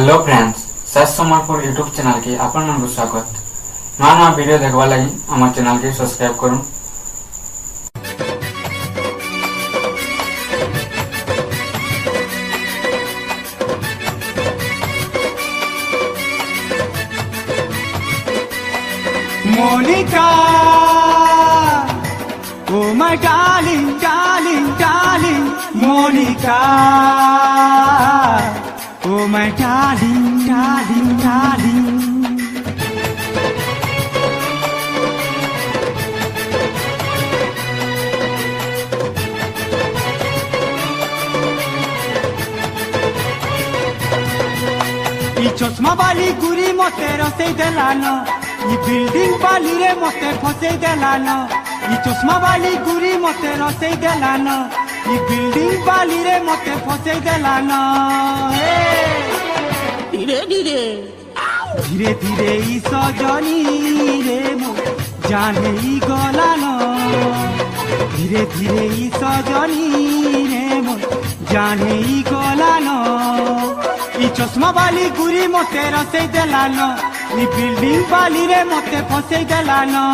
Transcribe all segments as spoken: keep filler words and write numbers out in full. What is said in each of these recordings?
Hello friends, सच Sambalpur YouTube channel के आपण मन स्वागत। नवा नवा वीडियो देखवा लगी हमारे चैनल के सब्सक्राइब करूँ। Monica, oh my darling, darling, darling, Monica, oh my darling, darling, darling. ई चश्मा वाली गुरी मोते रसे देलानो, ई बिल्डिंग वाली रे मोते फसे देलानो, ई चश्मा वाली गुरी मोते रसे देलानो, ई बिल्डिंग वाली रे मोते फसे देलानो। धीरे धीरे धीरे धीरे ई सजनी रे मो जाने ई गलानो, धीरे धीरे ई सजनी रे मो जाने ई गलानो। ई चश्मा वाली गुरी मोते रसे देलानो, ई बिल्डिंग वाली रे मोते फसे देलानो।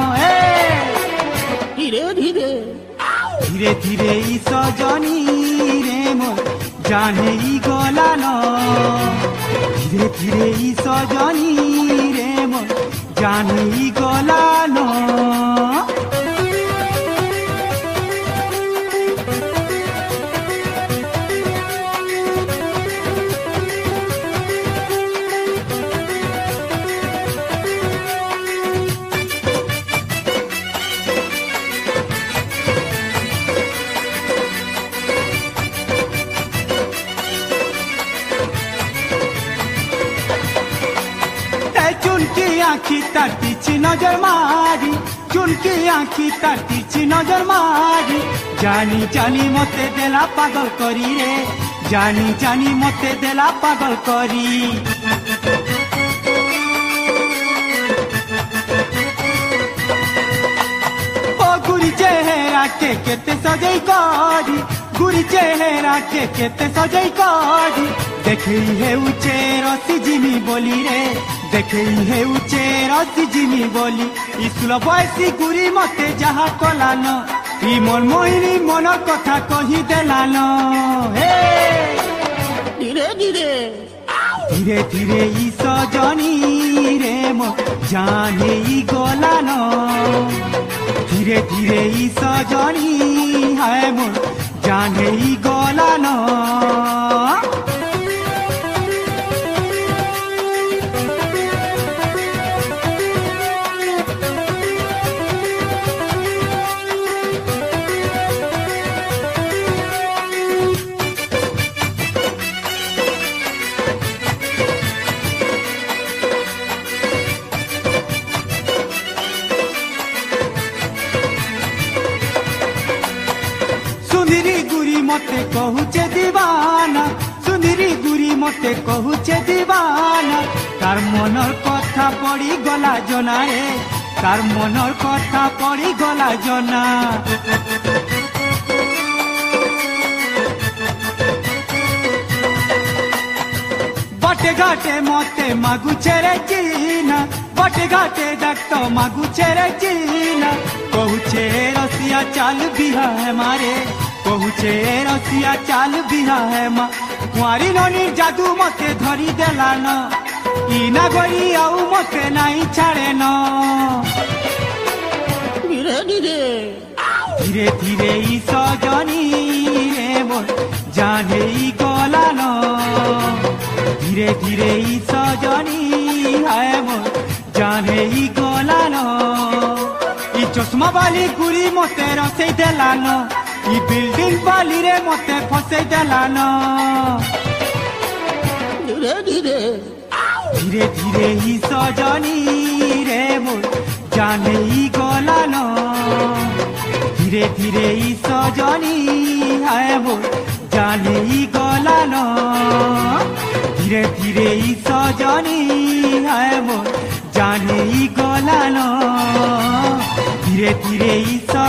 धीरे धीरे धीरे धीरे ई सजनी रे मो जाने ई गलानो, धीरे धीरे ई सजनी रे मो जाने ई गलानो। चुनकी आँखी ताती नजर मारी, चुनकी आँखी ताती नजर मारी, जानी जानी मते देला पागल करी रे, जानी जानी मते देला पागल करी। ओ गुरी चेहरा के केते सजई करी, गुरी चेहरा के केते सजई करी, देखी है उचे रसी जिमी बोली रे, देखे हे उचे रसी जिमी बोली। इसुल बयसी गुरी मते जहा कलानो, ई मन मोहिनी मन कथा कही देलानो। हे धीरे धीरे धीरे धीरे ई सजनी रे मो जाने ई गलानो, धीरे धीरे ई सजनी है मो जाने ई गलानो। सुंदरी गुरी मते कहूचे दीवाना, सुंदरी गुरी मते कहूचे दीवाना, तार मनर कथा पड़ी गला जना रे, तार मनर कथा पड़ी गला जना। बाटे घाटे मते मागुचे रे चीना, बाटे घाटे डाक्तो मागुचे रे चीना, कहूचे रसिया चाल बिहा है मारे, कहूचे रसिया चाल बिहा है मा। कुआरी ननी जादू मते धरी देलानो, ई ना गरी आउ मते नाई छाड़े न। धीरे धीरे धीरे धीरे ई सजनी रे मो जाने ई गलानो, धीरे धीरे ई सजनी है मो जाने ई गलानो। ई चश्मा वाली गुरी मोते रसे देलानो, ई बिल्डिंग वाली रे मोते फसे देलानो। धीरे धीरे धीरे धीरे ई सजनी रे मो जाने ई गलानो, धीरे धीरे ई सजनी है मो जाने ई गलानो, धीरे धीरे ई सजनी है मो जाने ई गलानो, धीरे धीरे ई